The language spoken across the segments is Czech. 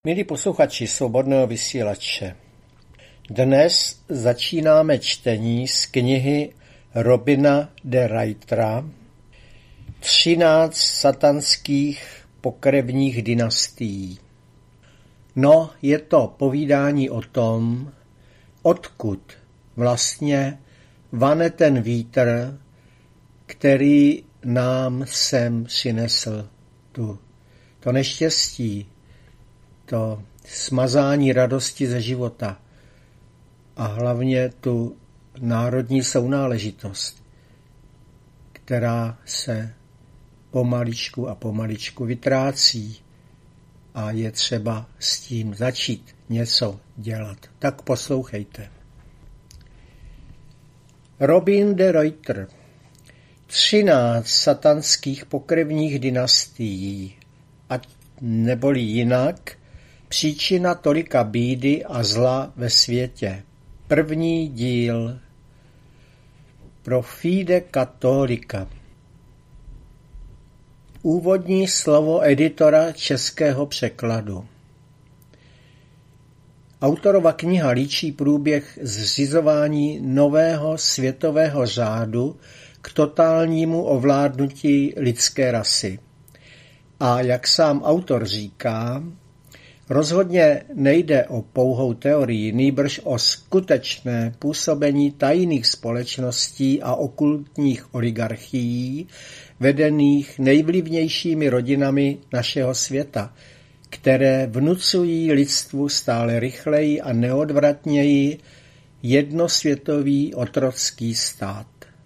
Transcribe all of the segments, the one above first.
Milí posluchači Svobodného vysílače, dnes začínáme čtení z knihy Robina de Reitera 13 satanských pokrevních dynastií. No, je to povídání o tom, odkud vlastně vane ten vítr, který nám sem přinesl to neštěstí, to smazání radosti ze života a hlavně tu národní sounáležitost, která se pomaličku vytrácí a je třeba s tím začít něco dělat. Tak poslouchejte. Robin de Reiter 13 satanských pokrevních dynastií, ať neboli jinak, příčina tolika bídy a zla ve světě. První díl. Pro fide catholica. Úvodní slovo editora českého překladu. Autorova kniha líčí průběh zřizování nového světového řádu k totálnímu ovládnutí lidské rasy. A jak sám autor říká, rozhodně nejde o pouhou teorii, nýbrž o skutečné působení tajných společností a okultních oligarchií, vedených nejvlivnějšími rodinami našeho světa, které vnucují lidstvu stále rychleji a neodvratněji jednosvětový otrocký stát.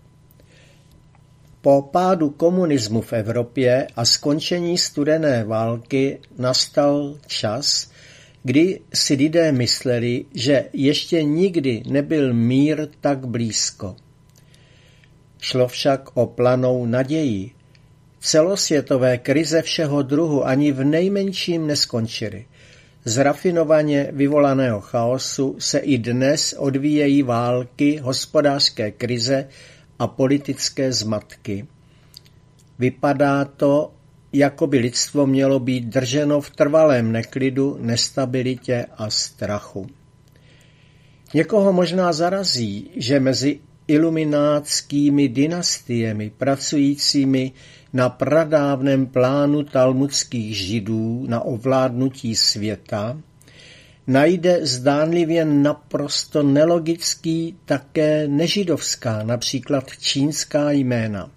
Po pádu komunismu v Evropě a skončení studené války nastal čas, kdy si lidé mysleli, že ještě nikdy nebyl mír tak blízko. Šlo však o planou naději. Celosvětové krize všeho druhu ani v nejmenším neskončily. Z rafinovaně vyvolaného chaosu se i dnes odvíjejí války, hospodářské krize a politické zmatky. Vypadá to, jako by lidstvo mělo být drženo v trvalém neklidu, nestabilitě a strachu. Někoho možná zarazí, že mezi iluminátskými dynastiemi pracujícími na pradávném plánu talmudských židů na ovládnutí světa najde zdánlivě naprosto nelogický také nežidovská, například čínská jména.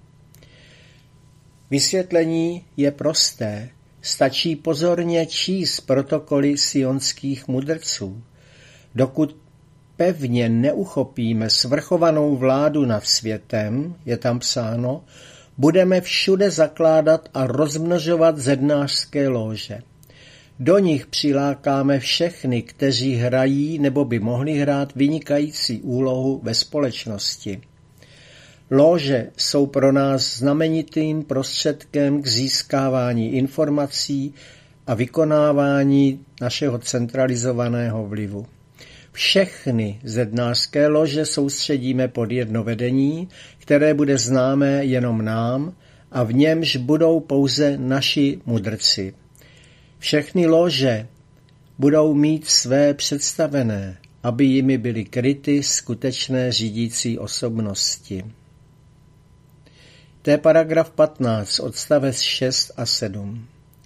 Vysvětlení je prosté. Stačí pozorně číst protokoly sionských mudrců. Dokud pevně neuchopíme svrchovanou vládu nad světem, je tam psáno, budeme všude zakládat a rozmnožovat zednářské lóže. Do nich přilákáme všechny, kteří hrají nebo by mohli hrát vynikající úlohu ve společnosti. Lóže jsou pro nás znamenitým prostředkem k získávání informací a vykonávání našeho centralizovaného vlivu. Všechny zednářské lože soustředíme pod jedno vedení, které bude známé jenom nám a v němž budou pouze naši mudrci. Všechny lože budou mít své představené, aby jimi byly kryty skutečné řídící osobnosti. To je paragraf 15, odstavec 6 a 7.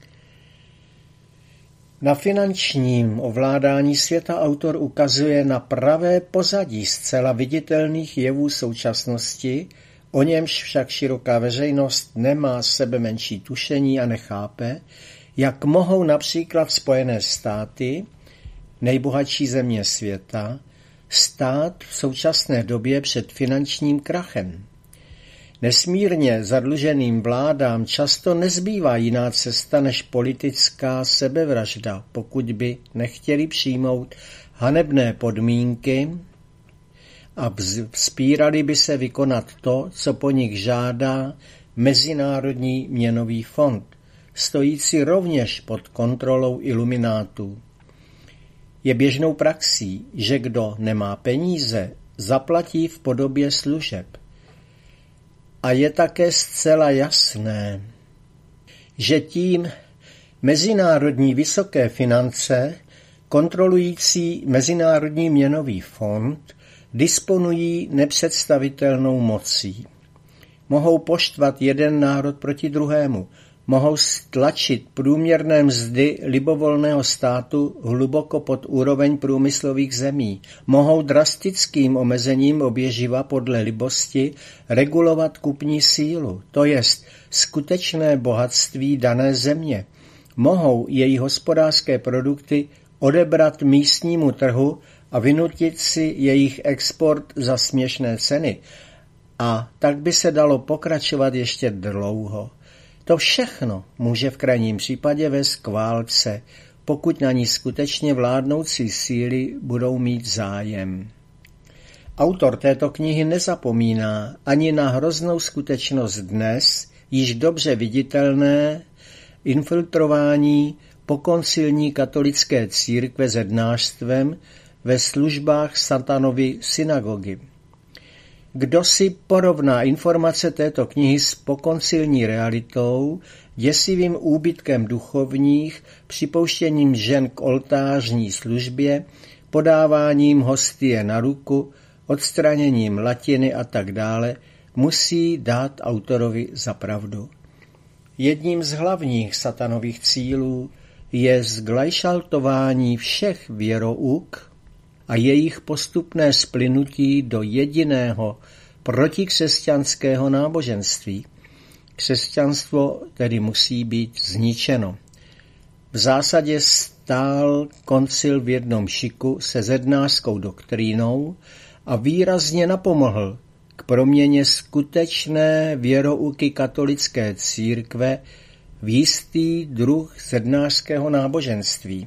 Na finančním ovládání světa autor ukazuje na pravé pozadí zcela viditelných jevů současnosti, o němž však široká veřejnost nemá sebemenší tušení a nechápe, jak mohou například Spojené státy, nejbohatší země světa, stát v současné době před finančním krachem. Nesmírně zadluženým vládám často nezbývá jiná cesta než politická sebevražda, pokud by nechtěli přijmout hanebné podmínky a vzpírali by se vykonat to, co po nich žádá Mezinárodní měnový fond, stojící rovněž pod kontrolou iluminátů. Je běžnou praxí, že kdo nemá peníze, zaplatí v podobě služeb. A je také zcela jasné, že tím Mezinárodní vysoké finance, kontrolující Mezinárodní měnový fond, disponují nepředstavitelnou mocí. Mohou poštvat jeden národ proti druhému, mohou stlačit průměrné mzdy libovolného státu hluboko pod úroveň průmyslových zemí, mohou drastickým omezením oběživa podle libosti regulovat kupní sílu, to jest skutečné bohatství dané země. Mohou její hospodářské produkty odebrat místnímu trhu a vynutit si jejich export za směšné ceny. A tak by se dalo pokračovat ještě dlouho. To všechno může v krajním případě vést k válce, pokud na ní skutečně vládnoucí síly budou mít zájem. Autor této knihy nezapomíná ani na hroznou skutečnost dnes, již dobře viditelné, infiltrování pokoncilní katolické církve zednářstvem ve službách Satanovy synagogy. Kdo si porovná informace této knihy s pokoncilní realitou, děsivým úbytkem duchovních, připouštěním žen k oltářní službě, podáváním hostie na ruku, odstraněním latiny a tak dále, musí dát autorovi za pravdu. Jedním z hlavních satanových cílů je zglajšaltování všech věrouk a jejich postupné splynutí do jediného protikřesťanského náboženství. Křesťanstvo tedy musí být zničeno. V zásadě stál koncil v jednom šiku se zednářskou doktrínou a výrazně napomohl k proměně skutečné věrouky katolické církve v jistý druh zednářského náboženství.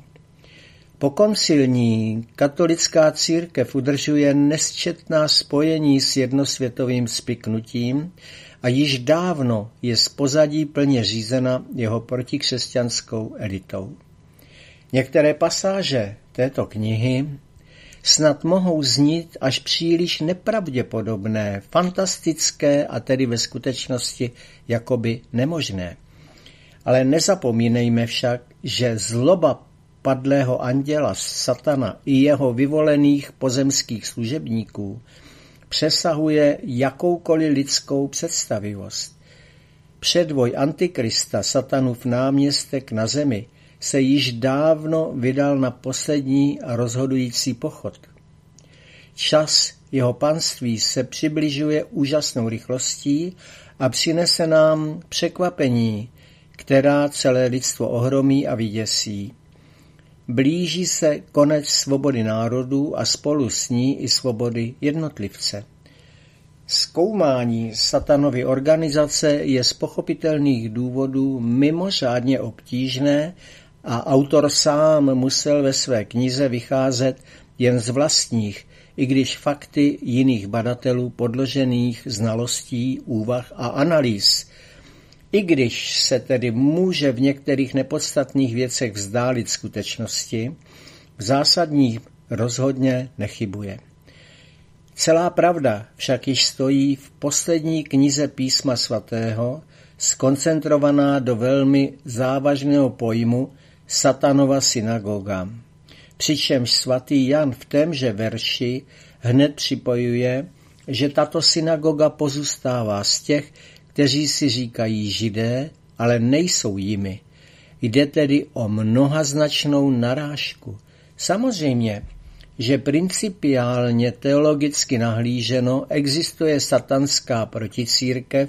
Pokoncilní katolická církev udržuje nesčetná spojení s jednosvětovým spiknutím a již dávno je z pozadí plně řízena jeho protikřesťanskou elitou. Některé pasáže této knihy snad mohou znít až příliš nepravděpodobné, fantastické a tedy ve skutečnosti jakoby nemožné. Ale nezapomínejme však, že zloba padlého anděla Satana i jeho vyvolených pozemských služebníků přesahuje jakoukoliv lidskou představivost. Předvoj Antikrista, Satanův náměstek na zemi, se již dávno vydal na poslední a rozhodující pochod. Čas jeho panství se přibližuje úžasnou rychlostí a přinese nám překvapení, která celé lidstvo ohromí a vyděsí. Blíží se konec svobody národů a spolu s ní i svobody jednotlivce. Zkoumání Satanovy organizace je z pochopitelných důvodů mimořádně obtížné a autor sám musel ve své knize vycházet jen z vlastních, i když fakty jiných badatelů podložených znalostí, úvah a analýz. I když se tedy může v některých nepodstatných věcech vzdálit skutečnosti, v zásadních rozhodně nechybuje. Celá pravda však již stojí v poslední knize Písma svatého, skoncentrovaná do velmi závažného pojmu Satanova synagoga. Přičemž svatý Jan v témže verši hned připojuje, že tato synagoga pozůstává z těch, kteří si říkají Židé, ale nejsou jimi. Jde tedy o mnohaznačnou narážku. Samozřejmě, že principiálně teologicky nahlíženo existuje satanská proticírkev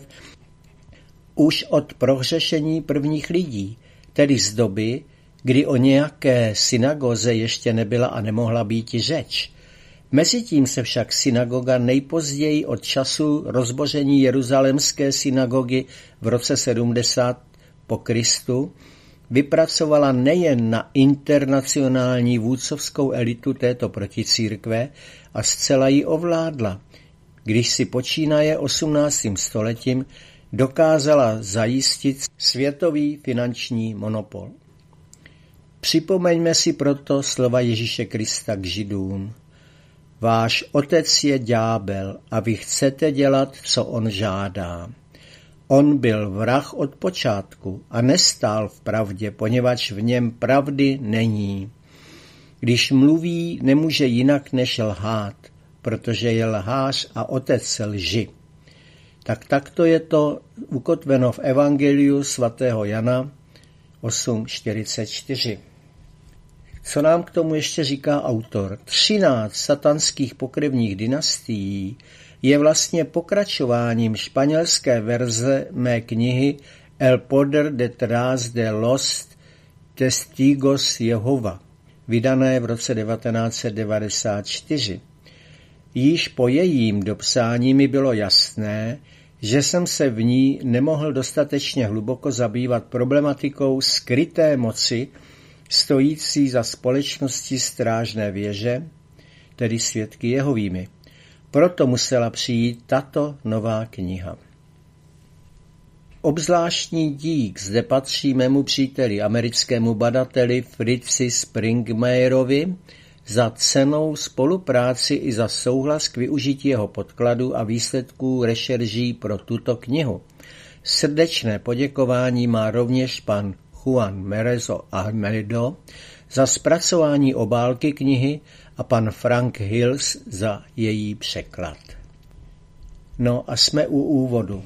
už od prohřešení prvních lidí, tedy z doby, kdy o nějaké synagoze ještě nebyla a nemohla být řeč. Mezitím se však synagoga nejpozději od času rozboření jeruzalémské synagogy v roce 70 po Kristu vypracovala nejen na internacionální vůdcovskou elitu této proticírkve a zcela ji ovládla, když si počínaje 18. stoletím dokázala zajistit světový finanční monopol. Připomeňme si proto slova Ježíše Krista k Židům. Váš otec je ďábel a vy chcete dělat, co on žádá. On byl vrah od počátku a nestál v pravdě, poněvadž v něm pravdy není. Když mluví, nemůže jinak než lhát, protože je lhář a otec lži. Takto je to ukotveno v Evangeliu svatého Jana 8:44. Co nám k tomu ještě říká autor? 13 satanských pokrevních dynastií je vlastně pokračováním španělské verze mé knihy El poder detrás de los testigos Jehova, vydané v roce 1994. Již po jejím dopsání mi bylo jasné, že jsem se v ní nemohl dostatečně hluboko zabývat problematikou skryté moci stojící za společností Strážné věže, tedy Svědky Jehovými. Proto musela přijít tato nová kniha. Obzvláštní dík zde patří mému příteli, americkému badateli Fritzi Springmeyerovi, za cennou spolupráci i za souhlas k využití jeho podkladu a výsledků rešerží pro tuto knihu. Srdečné poděkování má rovněž pan Juan Merezo Almedo za zpracování obálky knihy a pan Frank Hills za její překlad. No a jsme u úvodu.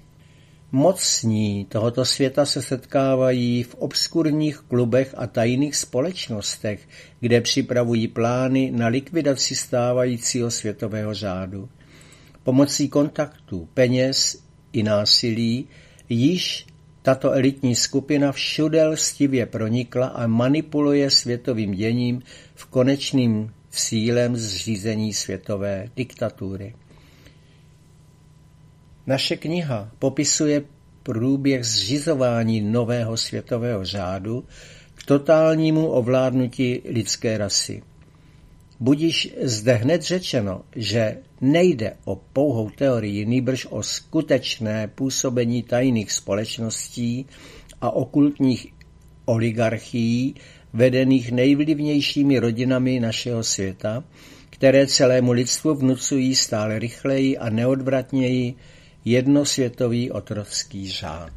Mocní tohoto světa se setkávají v obskurních klubech a tajných společnostech, kde připravují plány na likvidaci stávajícího světového řádu. Pomocí kontaktů, peněz i násilí již tato elitní skupina všude lstivě pronikla a manipuluje světovým děním v konečným cílem zřízení světové diktatury. Naše kniha popisuje průběh zřizování nového světového řádu k totálnímu ovládnutí lidské rasy. Budiž zde hned řečeno, že nejde o pouhou teorii, nýbrž o skutečné působení tajných společností a okultních oligarchií vedených nejvlivnějšími rodinami našeho světa, které celému lidstvu vnucují stále rychleji a neodvratněji jednosvětový otrocký řád.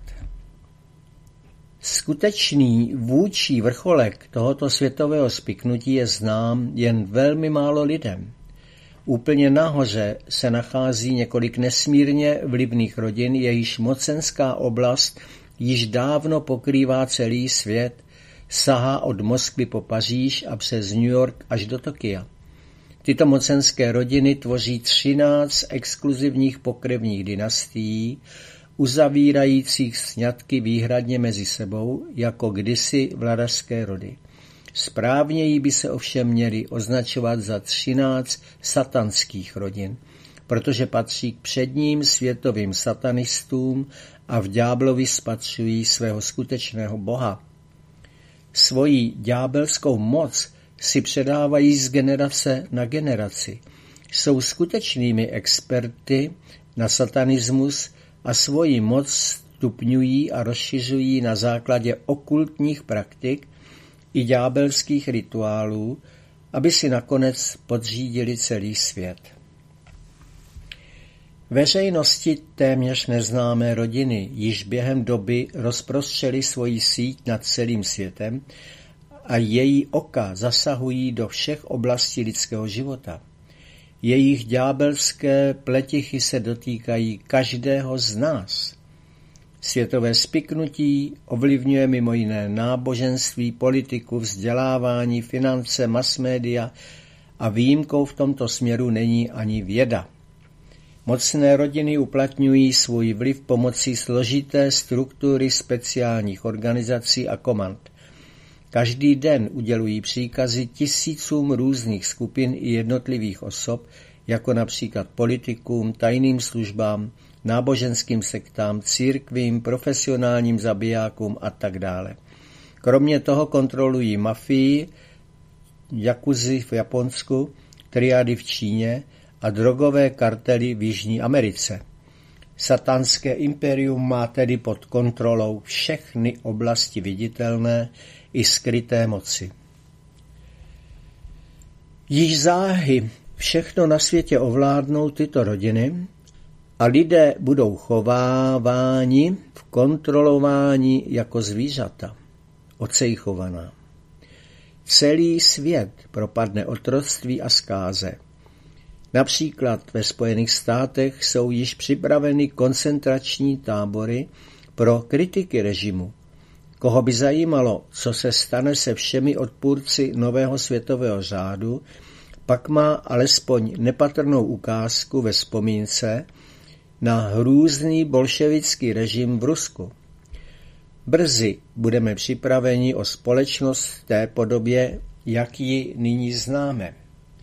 Skutečný vůdčí vrcholek tohoto světového spiknutí je znám jen velmi málo lidem. Úplně nahoře se nachází několik nesmírně vlivných rodin, jejichž mocenská oblast již dávno pokrývá celý svět, sahá od Moskvy po Paříž a přes New York až do Tokia. Tyto mocenské rodiny tvoří 13 exkluzivních pokrevních dynastií, uzavírajících sňatky výhradně mezi sebou, jako kdysi vladařské rody. Správněji by se ovšem měly označovat za 13 satanských rodin, protože patří k předním světovým satanistům a v ďáblovi spatřují svého skutečného boha. Svoji ďábelskou moc si předávají z generace na generaci. Jsou skutečnými experty na satanismus a svoji moc stupňují a rozšiřují na základě okultních praktik i ďábelských rituálů, aby si nakonec podřídili celý svět. Veřejnosti téměř neznámé rodiny již během doby rozprostřely svoji síť nad celým světem a její oka zasahují do všech oblastí lidského života. Jejich ďábelské pletichy se dotýkají každého z nás. Světové spiknutí ovlivňuje mimo jiné náboženství, politiku, vzdělávání, finance, masmédia a výjimkou v tomto směru není ani věda. Mocné rodiny uplatňují svůj vliv pomocí složité struktury speciálních organizací a komand. Každý den udělují příkazy tisícům různých skupin i jednotlivých osob, jako například politikům, tajným službám, náboženským sektám, církvím, profesionálním zabijákům a tak dále. Kromě toho kontrolují mafii, jakuzy v Japonsku, triády v Číně a drogové kartely v Jižní Americe. Satanské impérium má tedy pod kontrolou všechny oblasti viditelné i skryté moci. Již záhy všechno na světě ovládnou tyto rodiny A lidé budou chováváni v kontrolování jako zvířata, ocejchovaná. Celý svět propadne otroctví a zkáze. Například ve Spojených státech jsou již připraveny koncentrační tábory pro kritiky režimu. Koho by zajímalo, co se stane se všemi odpůrci nového světového řádu, pak má alespoň nepatrnou ukázku ve vzpomínce na hrůzný bolševický režim v Rusku. Brzy budeme připraveni o společnost v té podobě, jak ji nyní známe.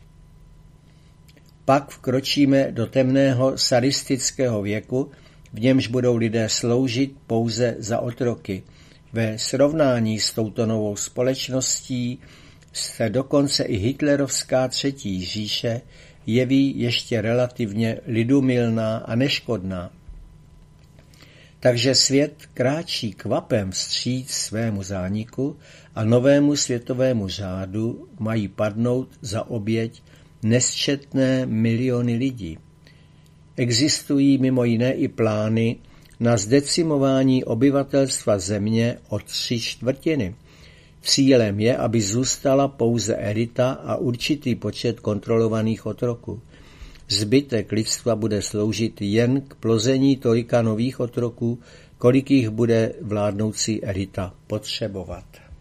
Pak vkročíme do temného sadistického věku, v němž budou lidé sloužit pouze za otroky. Ve srovnání s touto novou společností se dokonce i hitlerovská třetí říše jeví ještě relativně lidumilná a neškodná. Takže svět kráčí kvapem vstříc svému zániku a novému světovému řádu mají padnout za oběť nesčetné miliony lidí. Existují mimo jiné i plány na zdecimování obyvatelstva země o 3/4. Cílem je, aby zůstala pouze elita a určitý počet kontrolovaných otroků. Zbytek lidstva bude sloužit jen k plození tolika nových otroků, kolik jich bude vládnoucí elita potřebovat.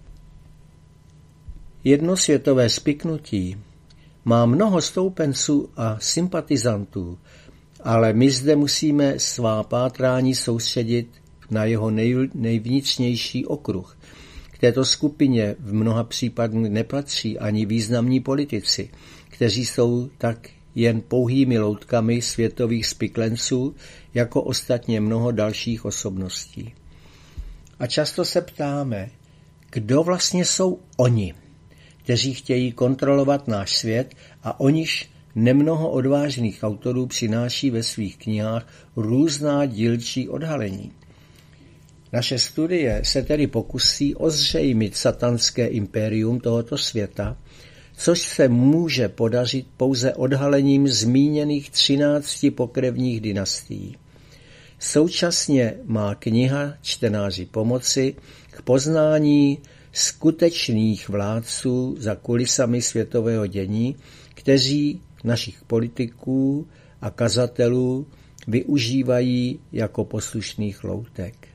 Jednosvětové spiknutí má mnoho stoupenců a sympatizantů, ale my zde musíme svá pátrání soustředit na jeho nejvnitřnější okruh. K této skupině v mnoha případech nepatří ani významní politici, kteří jsou tak jen pouhými loutkami světových spiklenců, jako ostatně mnoho dalších osobností. A často se ptáme, kdo vlastně jsou oni, kteří chtějí kontrolovat náš svět a o niž nemnoho odvážných autorů přináší ve svých knihách různá dílčí odhalení. Naše studie se tedy pokusí ozřejmit satanské impérium tohoto světa, což se může podařit pouze odhalením zmíněných 13 pokrevních dynastií. Současně má kniha čtenáři pomoci k poznání skutečných vládců za kulisami světového dění, kteří našich politiků a kazatelů využívají jako poslušných loutek.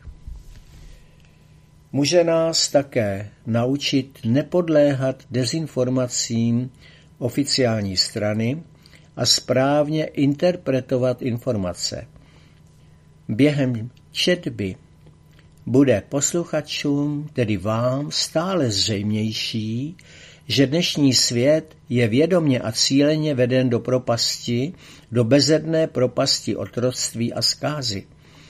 Může nás také naučit nepodléhat dezinformacím oficiální strany a správně interpretovat informace. Během četby bude posluchačům, tedy vám, stále zřejmější, že dnešní svět je vědomě a cíleně veden do propasti, do bezedné propasti otroctví a zkázy.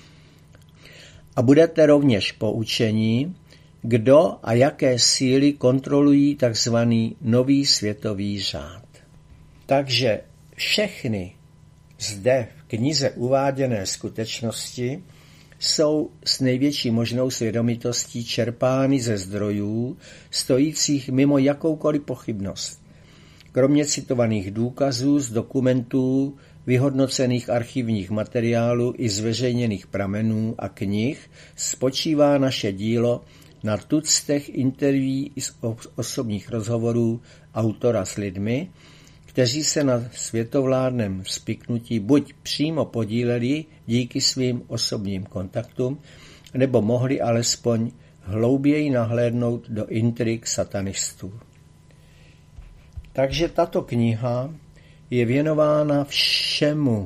A budete rovněž poučeni, kdo a jaké síly kontrolují tzv. Nový světový řád. Takže všechny zde v knize uváděné skutečnosti jsou s největší možnou svědomitostí čerpány ze zdrojů, stojících mimo jakoukoliv pochybnost. Kromě citovaných důkazů z dokumentů, vyhodnocených archivních materiálů i zveřejněných pramenů a knih spočívá naše dílo na tuctech interví i osobních rozhovorů autora s lidmi, kteří se na světovládném spiknutí buď přímo podíleli díky svým osobním kontaktům, nebo mohli alespoň hlouběji nahlédnout do intrik satanistů. Takže tato kniha je věnována všemu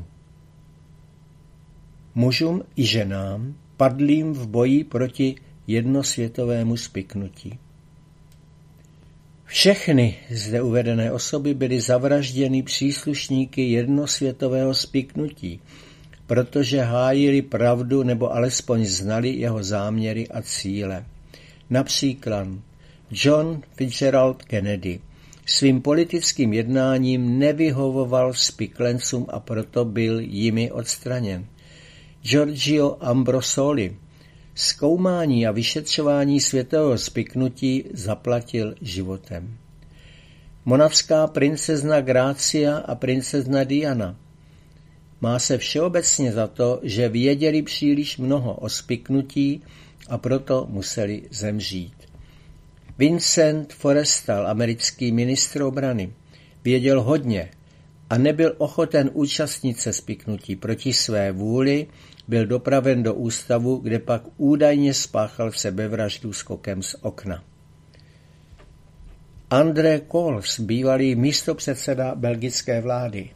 mužům i ženám padlým v boji proti jednosvětovému spiknutí. Všechny zde uvedené osoby byly zavražděny příslušníky jednosvětového spiknutí, protože hájili pravdu nebo alespoň znali jeho záměry a cíle. Například John Fitzgerald Kennedy svým politickým jednáním nevyhovoval spiklencům a proto byl jimi odstraněn. Giorgio Ambrosoli zkoumání a vyšetřování světového spiknutí zaplatil životem. Monavská princezna Grácia a princezna Diana Má se všeobecně za to, že věděli příliš mnoho o spiknutí a proto museli zemřít. Vincent Forrestal, americký ministr obrany, věděl hodně a nebyl ochoten účastnit se spiknutí. Proti své vůli byl dopraven do ústavu, kde pak údajně spáchal sebevraždu skokem z okna. André Cols, bývalý místopředseda belgické vlády.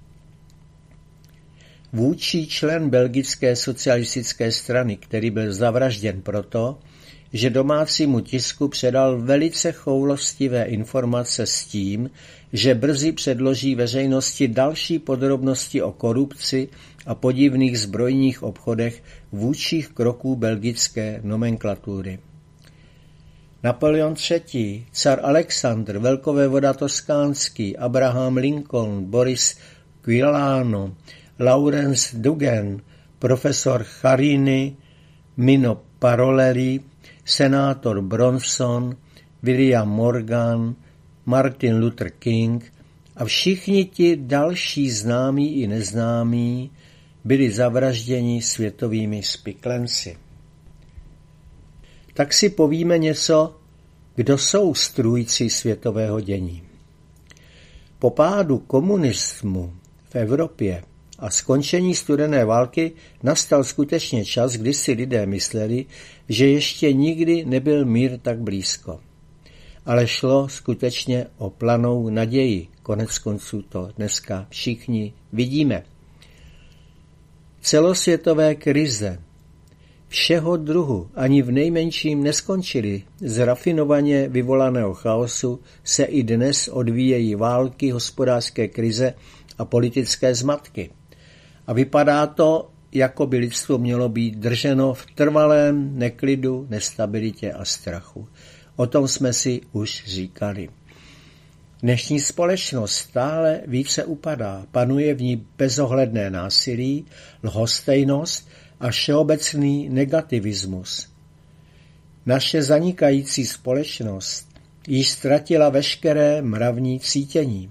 Vůdčí člen belgické socialistické strany, který byl zavražděn proto, že domácímu tisku předal velice choulostivé informace s tím, že brzy předloží veřejnosti další podrobnosti o korupci a podivných zbrojních obchodech vůdčích kroků belgické nomenklatury. Napoleon III., car Alexandr, velkovévoda toskánský, Abraham Lincoln, Boris Quilano, Laurence Dugan, profesor Charini, Mino Parolleri, senátor Bronson, William Morgan, Martin Luther King a všichni ti další známí i neznámí byli zavražděni světovými spiklenci. Tak si povíme něco, kdo jsou strůjci světového dění. Po pádu komunismu v Evropě a skončení studené války nastal skutečně čas, kdy si lidé mysleli, že ještě nikdy nebyl mír tak blízko. Ale šlo skutečně o planou naději. Konec konců to dneska všichni vidíme. Celosvětové krize všeho druhu ani v nejmenším neskončily. Z rafinovaně vyvolaného chaosu se i dnes odvíjejí války, hospodářské krize a politické zmatky. A vypadá to, jako by lidstvo mělo být drženo v trvalém neklidu, nestabilitě a strachu. O tom jsme si už říkali. Dnešní společnost stále více upadá, panuje v ní bezohledné násilí, lhostejnost a všeobecný negativismus. Naše zanikající společnost již ztratila veškeré mravní cítění.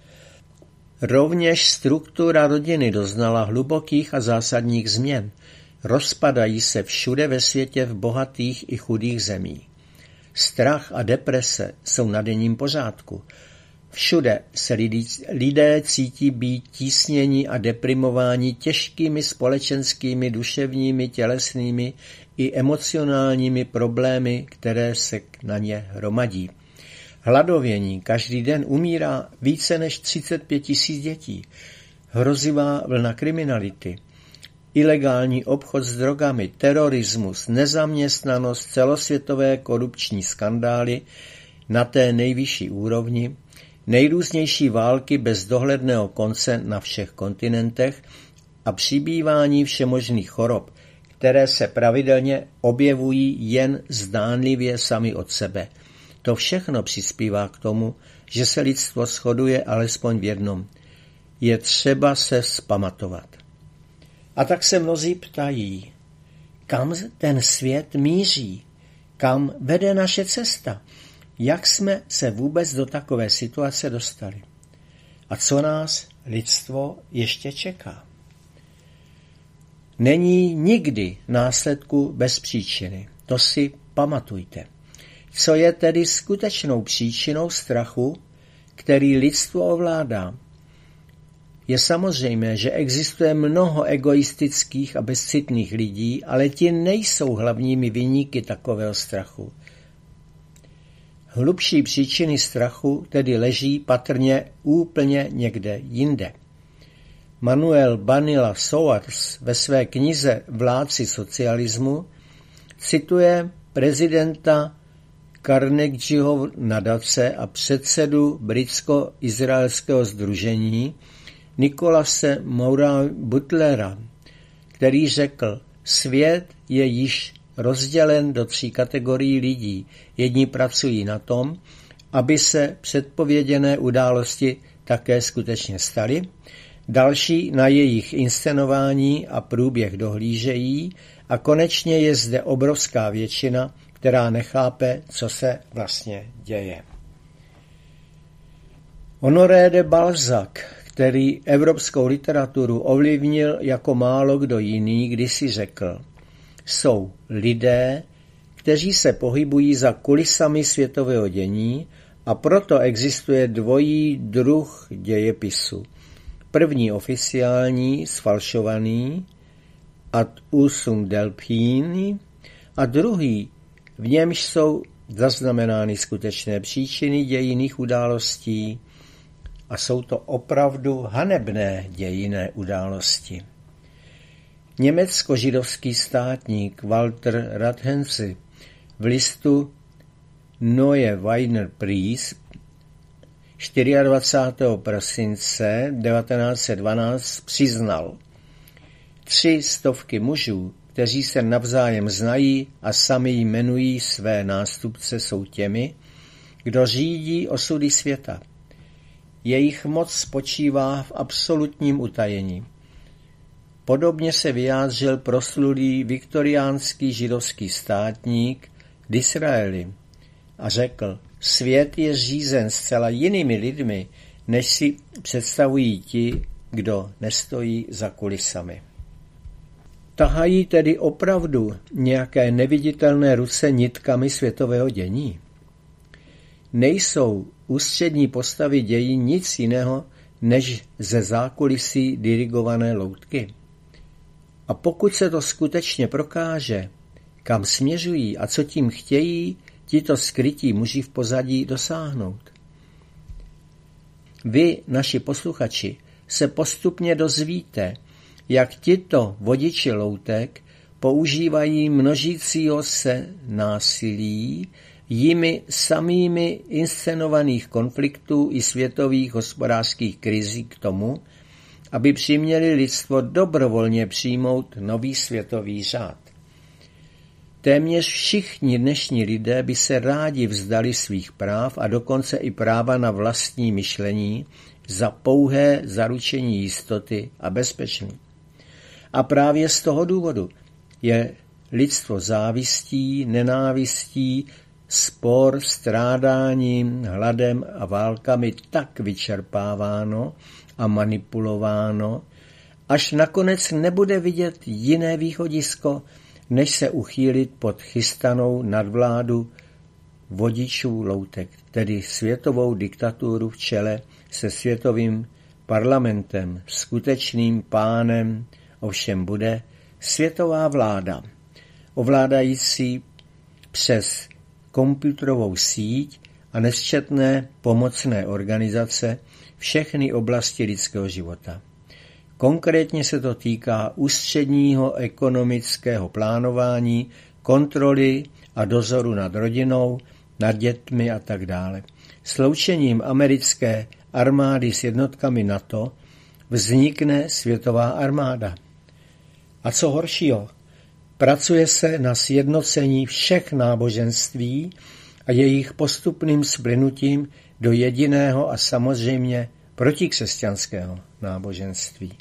Rovněž struktura rodiny doznala hlubokých a zásadních změn. Rozpadají se všude ve světě v bohatých i chudých zemích. Strach a deprese jsou na denním pořádku. Všude se lidé cítí být tísněni a deprimováni těžkými společenskými, duševními, tělesnými i emocionálními problémy, které se na ně hromadí. Hladovění, každý den umírá více než 35 000 dětí. Hrozivá vlna kriminality, ilegální obchod s drogami, terorismus, nezaměstnanost, celosvětové korupční skandály na té nejvyšší úrovni, nejrůznější války bez dohledného konce na všech kontinentech a přibývání všemožných chorob, které se pravidelně objevují jen zdánlivě sami od sebe. To všechno přispívá k tomu, že se lidstvo shoduje alespoň v jednom. Je třeba se vzpamatovat. A tak se mnozí ptají, kam ten svět míří, kam vede naše cesta, jak jsme se vůbec do takové situace dostali a co nás lidstvo ještě čeká. Není nikdy následku bez příčiny, to si pamatujte. Co je tedy skutečnou příčinou strachu, který lidstvo ovládá? Je samozřejmé, že existuje mnoho egoistických a bezcitných lidí, ale ti nejsou hlavními viníky takového strachu. Hlubší příčiny strachu tedy leží patrně úplně někde jinde. Manuel Banilla Soares ve své knize Vládci socialismu cituje prezidenta Carnegieho nadace a předsedu britsko-izraelského sdružení Nicolase Moura Butlera, který řekl, svět je již rozdělen do 3 kategorií lidí. Jedni pracují na tom, aby se předpověděné události také skutečně staly, další na jejich inscenování a průběh dohlížejí a konečně je zde obrovská většina, která nechápe, co se vlastně děje. Honoré de Balzac, který evropskou literaturu ovlivnil jako málo kdo jiný, kdysi řekl: jsou lidé, kteří se pohybují za kulisami světového dění, a proto existuje dvojí druh dějepisu. První oficiální, sfalšovaný, ad usum delphini, a druhý, v němž jsou zaznamenány skutečné příčiny dějinných událostí, a jsou to opravdu hanebné dějinné události. Německo-židovský státník Walter Rathensi v listu Neue Wiener Press 24. prosince 1912 přiznal: 300 mužů, kteří se navzájem znají a sami jmenují své nástupce, jsou těmi, kdo řídí osudy světa. Jejich moc spočívá v absolutním utajení. Podobně se vyjádřil proslulý viktoriánský židovský státník Disraeli a řekl: svět je řízen zcela jinými lidmi, než si představují ti, kdo nestojí za kulisami. Tahají tedy opravdu nějaké neviditelné ruce nitkami světového dění? Nejsou ústřední postavy dějí nic jiného než ze zákulisí dirigované loutky? A pokud se to skutečně prokáže, kam směřují a co tím chtějí tito skrytí muži v pozadí dosáhnout? Vy, naši posluchači, se postupně dozvíte, jak tito vodiči loutek používají množícího se násilí, jimi samými inscenovaných konfliktů i světových hospodářských krizí k tomu, aby přiměli lidstvo dobrovolně přijmout nový světový řád. Téměř všichni dnešní lidé by se rádi vzdali svých práv a dokonce i práva na vlastní myšlení za pouhé zaručení jistoty a bezpečí. A právě z toho důvodu je lidstvo závistí, nenávistí, spor, strádáním, hladem a válkami tak vyčerpáváno a manipulováno, až nakonec nebude vidět jiné východisko, než se uchýlit pod chystanou nadvládu vodičů loutek, tedy světovou diktaturu v čele se světovým parlamentem. Skutečným pánem ovšem bude světová vláda, ovládající přes komputerovou síť a nesčetné pomocné organizace všechny oblasti lidského života. Konkrétně se to týká ústředního ekonomického plánování, kontroly a dozoru nad rodinou, nad dětmi a tak dále. Sloučením americké armády s jednotkami NATO vznikne světová armáda. A co horšího, pracuje se na sjednocení všech náboženství a jejich postupným splynutím do jediného a samozřejmě protikřesťanského náboženství.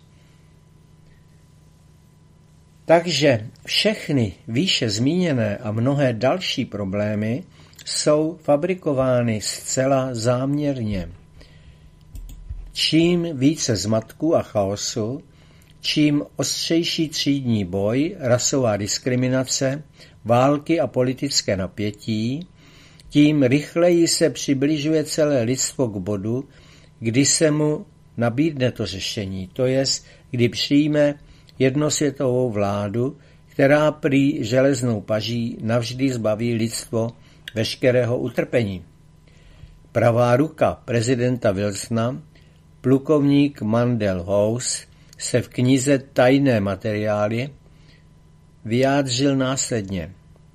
Takže všechny výše zmíněné a mnohé další problémy jsou fabrikovány zcela záměrně. Čím více zmatku a chaosu, čím ostřejší třídní boj, rasová diskriminace, války a politické napětí, tím rychleji se přibližuje celé lidstvo k bodu, kdy se mu nabídne to řešení, to jest, kdy přijme jednosvětovou vládu, která prý železnou paží navždy zbaví lidstvo veškerého utrpení. Pravá ruka prezidenta Wilsona, plukovník Mandel House, se v knize Tajné materiály vyjádřil následně: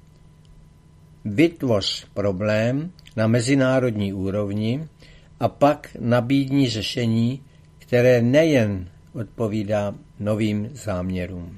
vytvoř problém na mezinárodní úrovni a pak nabídni řešení, které nejen odpovídá novým záměrům.